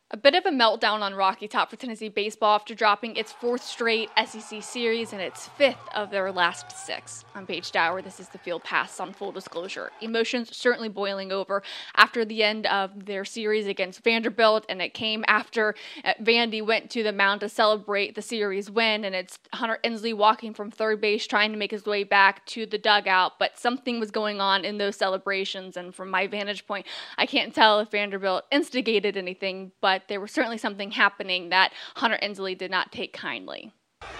A bit of a meltdown on Rocky Top for Tennessee baseball after dropping its fourth straight SEC series and its fifth of their last six. I'm Paige Dower. This is the Field Pass on Full Disclosure. Emotions certainly boiling over after the end of their series against Vanderbilt, and it came after Vandy went to the mound to celebrate the series win, and it's Hunter Ensley walking from third base trying to make his way back to the dugout, but something was going on in those celebrations, and from my vantage point, I can't tell if Vanderbilt instigated anything, but there was certainly something happening that Hunter Ensley did not take kindly.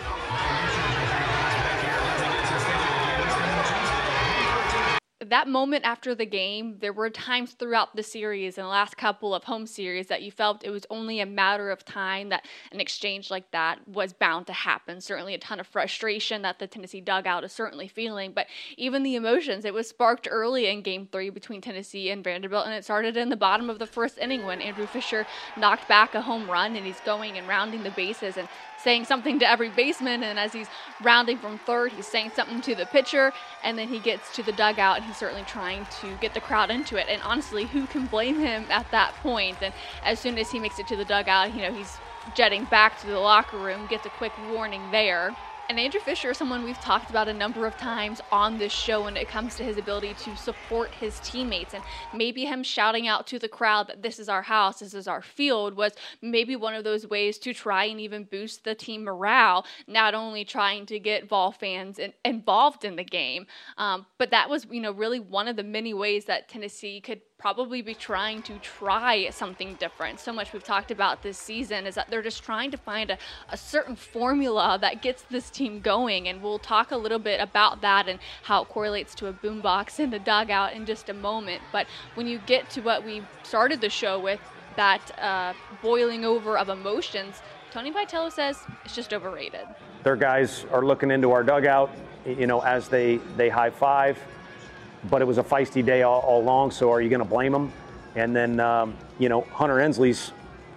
That moment after the game, there were times throughout the series and the last couple of home series that you felt it was only a matter of time that an exchange like that was bound to happen. Certainly a ton of frustration that the Tennessee dugout is certainly feeling, but even the emotions, it was sparked early in Game 3 between Tennessee and Vanderbilt, and it started in the bottom of the first inning when Andrew Fisher knocked back a home run, and he's going and rounding the bases and saying something to every baseman, and as he's rounding from third, he's saying something to the pitcher, and then he gets to the dugout, and he's certainly trying to get the crowd into it. And honestly, who can blame him at that point? And as soon as he makes it to the dugout, he's jetting back to the locker room, gets a quick warning there. And Andrew Fisher is someone we've talked about a number of times on this show when it comes to his ability to support his teammates. And maybe him shouting out to the crowd that this is our house, this is our field, was maybe one of those ways to try and even boost the team morale, not only trying to get Vol fans involved in the game, but that was, really one of the many ways that Tennessee could probably be trying to try something different. So much we've talked about this season is that they're just trying to find a certain formula that gets this team going, and we'll talk a little bit about that and how it correlates to a boombox in the dugout in just a moment. But when you get to what we started the show with, that boiling over of emotions, Tony Vitello says it's just overrated. Their guys are looking into our dugout, as they high five. But it was a feisty day all along, so are you going to blame them? And then, Hunter Ensley's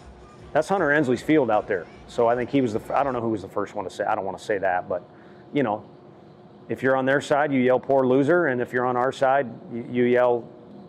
field out there. So I think he was I don't know who was the first one to say, I don't want to say that, but, if you're on their side, you yell poor loser, and if you're on our side, you yell,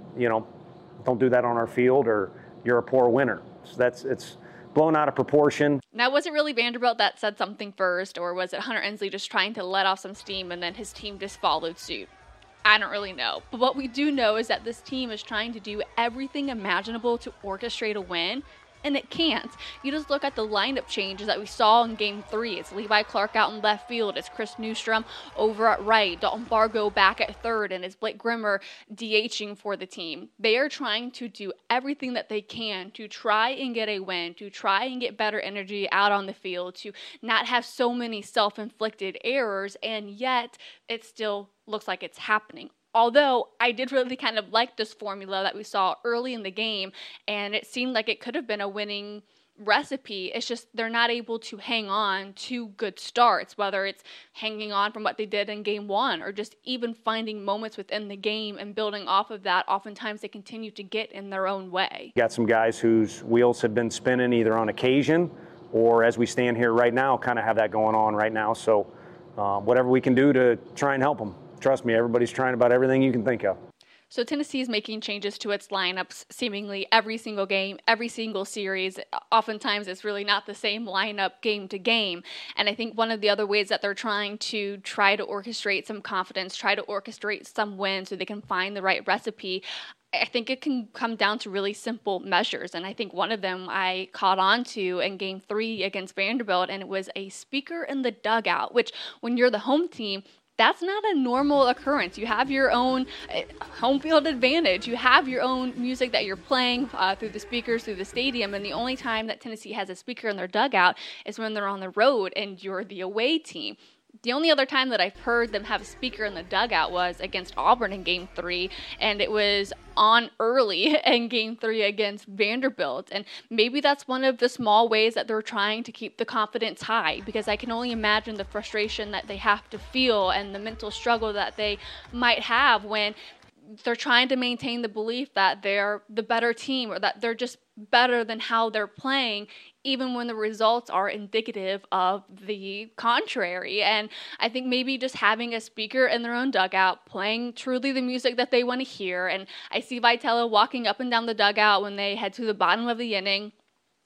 don't do that on our field, or you're a poor winner. So it's blown out of proportion. Now, was it really Vanderbilt that said something first, or was it Hunter Ensley just trying to let off some steam and then his team just followed suit? I don't really know. But what we do know is that this team is trying to do everything imaginable to orchestrate a win, and it can't. You just look at the lineup changes that we saw in Game 3. It's Levi Clark out in left field. It's Chris Newstrom over at right. Dalton Bargo back at third, and it's Blake Grimmer DHing for the team. They are trying to do everything that they can to try and get a win, to try and get better energy out on the field, to not have so many self-inflicted errors, and yet it still looks like it's happening. Although I did really kind of like this formula that we saw early in the game, and it seemed like it could have been a winning recipe. It's just they're not able to hang on to good starts, whether it's hanging on from what they did in Game 1 or just even finding moments within the game and building off of that. Oftentimes they continue to get in their own way. Got some guys whose wheels have been spinning either on occasion or as we stand here right now, kind of have that going on right now. So whatever we can do to try and help them. Trust me, everybody's trying about everything you can think of. So Tennessee is making changes to its lineups seemingly every single game, every single series. Oftentimes it's really not the same lineup game to game. And I think one of the other ways that they're trying to orchestrate some confidence, try to orchestrate some wins so they can find the right recipe, I think it can come down to really simple measures. And I think one of them I caught on to in Game 3 against Vanderbilt, and it was a speaker in the dugout, which when you're the home team, that's not a normal occurrence. You have your own home field advantage. You have your own music that you're playing through the speakers, through the stadium, and the only time that Tennessee has a speaker in their dugout is when they're on the road and you're the away team. The only other time that I've heard them have a speaker in the dugout was against Auburn in Game 3, and it was on early in Game 3 against Vanderbilt. And maybe that's one of the small ways that they're trying to keep the confidence high, because I can only imagine the frustration that they have to feel and the mental struggle that they might have when they're trying to maintain the belief that they're the better team or that they're just better than how they're playing, even when the results are indicative of the contrary. And I think maybe just having a speaker in their own dugout, playing truly the music that they want to hear. And I see Vitello walking up and down the dugout when they head to the bottom of the inning,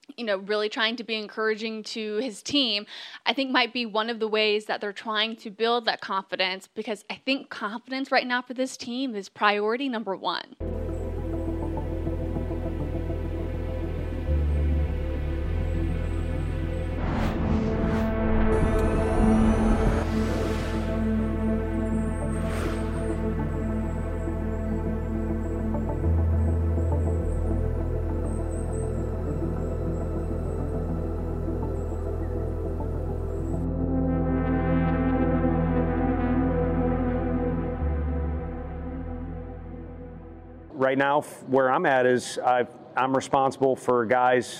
really trying to be encouraging to his team, I think might be one of the ways that they're trying to build that confidence, because I think confidence right now for this team is priority number one. Right now, where I'm at is I'm responsible for guys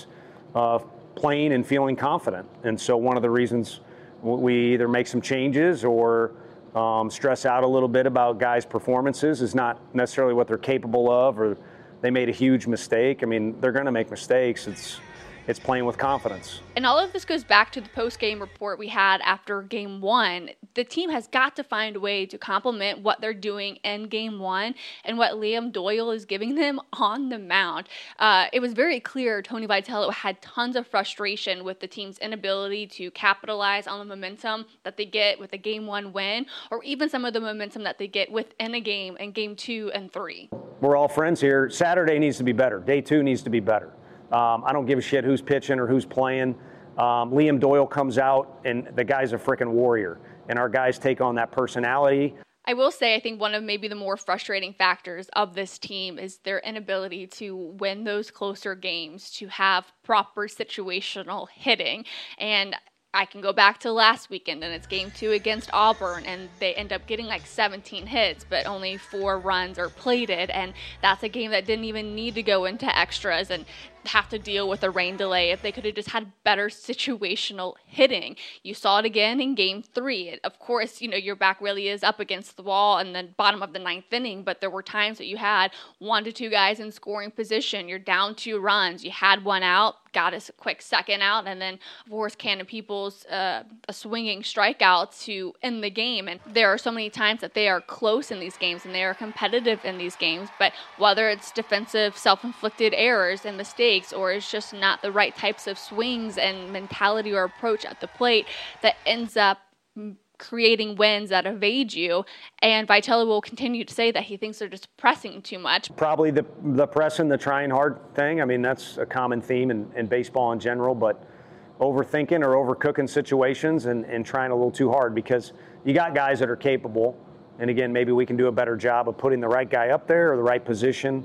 playing and feeling confident. And so one of the reasons we either make some changes or stress out a little bit about guys' performances is not necessarily what they're capable of, or they made a huge mistake. I mean, they're going to make mistakes. It's playing with confidence. And all of this goes back to the post-game report we had after Game 1. The team has got to find a way to complement what they're doing in Game 1 and what Liam Doyle is giving them on the mound. It was very clear Tony Vitello had tons of frustration with the team's inability to capitalize on the momentum that they get with a Game 1 win, or even some of the momentum that they get within a game in Game 2 and 3. We're all friends here. Saturday needs to be better. Day 2 needs to be better. I don't give a shit who's pitching or who's playing. Liam Doyle comes out, and the guy's a freaking warrior. And our guys take on that personality. I will say, I think one of maybe the more frustrating factors of this team is their inability to win those closer games, to have proper situational hitting. And I can go back to last weekend, and it's Game 2 against Auburn, and they end up getting like 17 hits, but only 4 runs are plated, and that's a game that didn't even need to go into extras and have to deal with a rain delay. If they could have just had better situational hitting. You saw it again in Game 3. Of course, your back really is up against the wall in the bottom of the 9th inning, but there were times that you had 1 to 2 guys in scoring position. You're down 2 runs. You had 1 out, got a quick second out, and then, of course, Cannon Peoples a swinging strikeout to end the game. And there are so many times that they are close in these games and they are competitive in these games, but whether it's defensive self-inflicted errors and mistakes, or it's just not the right types of swings and mentality or approach at the plate that ends up creating wins that evade you. And Vitello will continue to say that he thinks they're just pressing too much. Probably the pressing, the trying hard thing. I mean, that's a common theme in baseball in general, but overthinking or overcooking situations and trying a little too hard, because you got guys that are capable. And again, maybe we can do a better job of putting the right guy up there or the right position.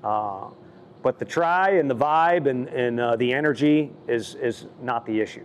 But the try and the vibe and the energy is not the issue.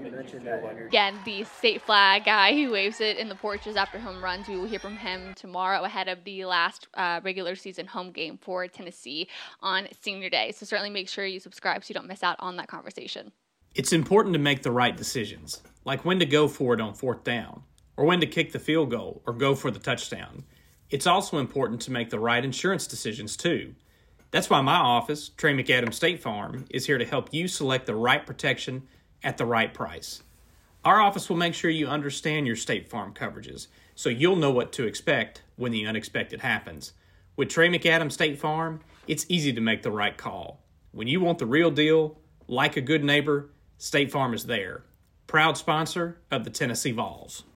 Again, the state flag guy who waves it in the porches after home runs. We will hear from him tomorrow ahead of the last regular season home game for Tennessee on Senior Day. So certainly make sure you subscribe so you don't miss out on that conversation. It's important to make the right decisions, like when to go for it on 4th down, or when to kick the field goal or go for the touchdown. It's also important to make the right insurance decisions too. That's why my office, Trey McAdams State Farm, is here to help you select the right protection at the right price. Our office will make sure you understand your State Farm coverages, so you'll know what to expect when the unexpected happens. With Trey McAdams State Farm, it's easy to make the right call. When you want the real deal, like a good neighbor, State Farm is there. Proud sponsor of the Tennessee Vols.